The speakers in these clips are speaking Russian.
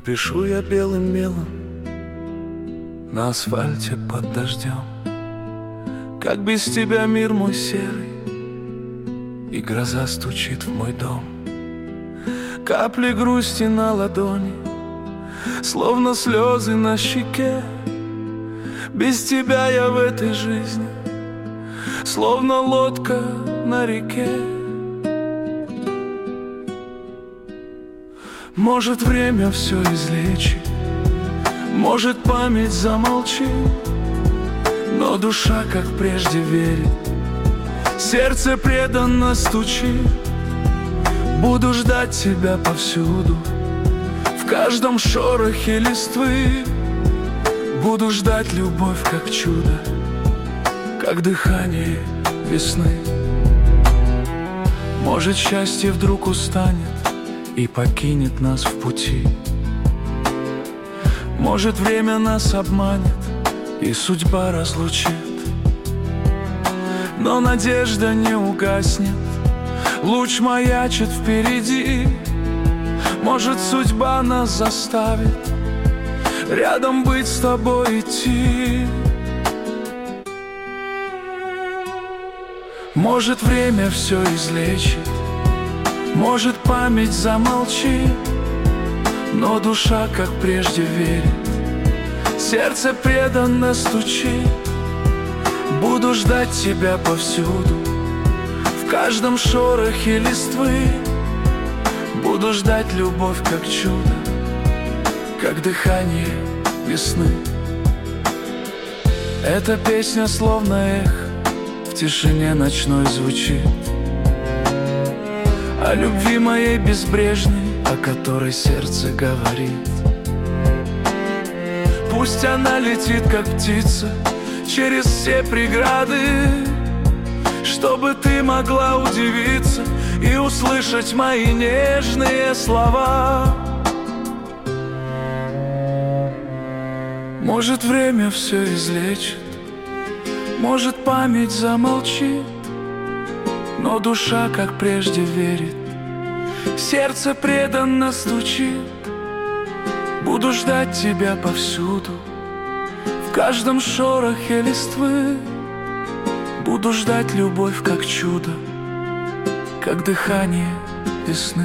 Напишу я белым мелом на асфальте под дождем, как без тебя мир мой серый, и гроза стучит в мой дом. Капли грусти на ладони, словно слезы на щеке. Без тебя я в этой жизни, словно лодка на реке. Может, время все излечит, может, память замолчит, но душа, как прежде, верит, сердце преданно стучит. Буду ждать тебя повсюду, в каждом шорохе листвы. Буду ждать любовь, как чудо, как дыхание весны. Может, счастье вдруг устанет и покинет нас в пути. Может, время нас обманет и судьба разлучит. Но надежда не угаснет, луч маячит впереди. Может, судьба нас заставит рядом быть с тобой идти. Может, время все излечит, может, память замолчит, но душа, как прежде, верит, сердце преданно стучит. Буду ждать тебя повсюду, в каждом шорохе листвы. Буду ждать любовь, как чудо, как дыхание весны. Эта песня словно эхо в тишине ночной звучит, о любви моей безбрежной, о которой сердце говорит. Пусть она летит, как птица, через все преграды, чтобы ты могла удивиться и услышать мои нежные слова. Может, время все излечит, может, память замолчит, но душа, как прежде, верит, сердце преданно стучит. Буду ждать тебя повсюду, в каждом шорохе листвы. Буду ждать любовь, как чудо, как дыхание весны.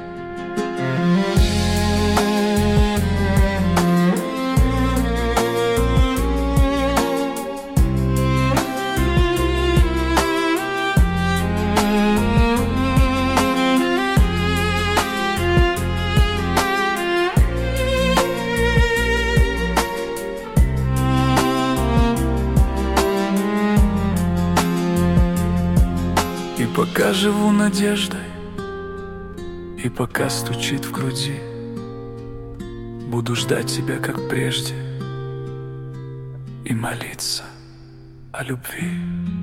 И пока живу надеждой, и пока стучит в груди, буду ждать тебя, как прежде, и молиться о любви.